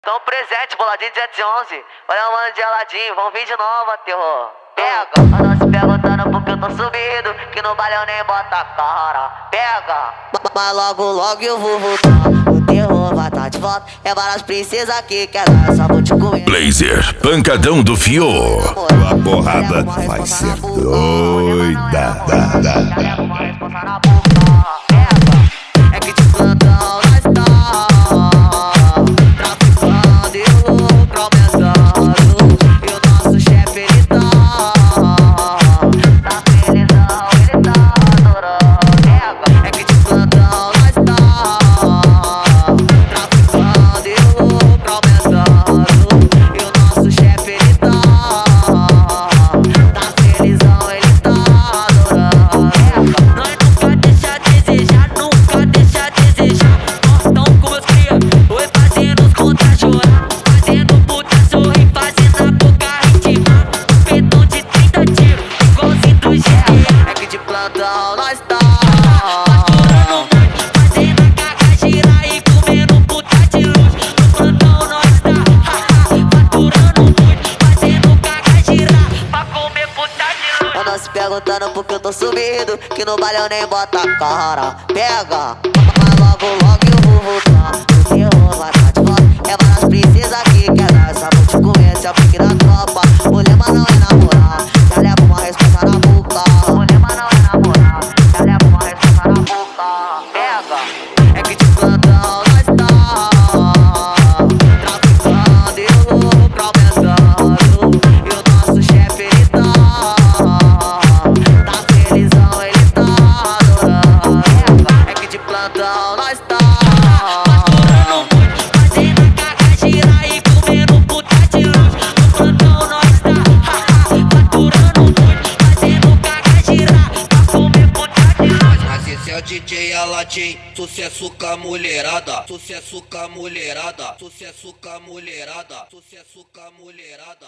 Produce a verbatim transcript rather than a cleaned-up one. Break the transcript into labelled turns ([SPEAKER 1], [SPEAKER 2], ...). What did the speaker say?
[SPEAKER 1] Tão presente, boladinho duzentos e onze. Olha o mano geladinho, vão vir de novo, terror. Pega, anda se perguntando porque eu tô subido, que no baile eu nem bota a cara. Pega, mas logo logo eu vou voltar. O terror vai tá de volta. É várias princesas aqui que ela só vou te comer.
[SPEAKER 2] Blazer, pancadão do Fio.
[SPEAKER 3] A porrada vai ser doida.
[SPEAKER 1] É que de plantão nós tá traficando e o lucro aumentando. E o nosso chefe ele tá tá felizão, ele tá adorando. É que de plantão nós tá traficando e o lucro aumentando. E o nosso chefe ele tá tá felizão, ele tá adorando. Nós nunca deixa de desejar, nunca deixa de desejar. Nós tão com meus cria, oi fazendo os contas chorar, fazendo puta sorrir, fazendo a boca ritmar. Pedão de trinta tiros, igualzinho do G T A. É que de plantão nós tá faturando muito, fazendo a caca girar e comendo puta de luxo. No plantão nós tá faturando muito, fazendo caca girar pra comer puta de luxo. Anda se perguntando porque eu tô subido, que no baile eu nem bota a cara. Pega, mas logo logo eu vou voltar. O terror vai tá de volta. É várias princesas aqui que ela só vou te comer. Se é o pique da tropa, mulher mas não é namorar. Já leva uma resposta na boca. Mulher mas não é namorar. Já leva uma resposta na boca. Pega, é que de plantão nós tá traficando e o lucro aumentando. E o nosso chefe ele tá tá felizão, ele tá adorando. É que de plantão nós tá faturando muito, fazendo a caca girar e comendo puta de luxo. No plantão nós tá faturando muito, fazendo caca girar pra comer puta de luxo.
[SPEAKER 4] Mas esse é o D J Aladim, sucesso com a mulherada, sucesso com a mulherada, sucesso com a mulherada, sucesso com a mulherada.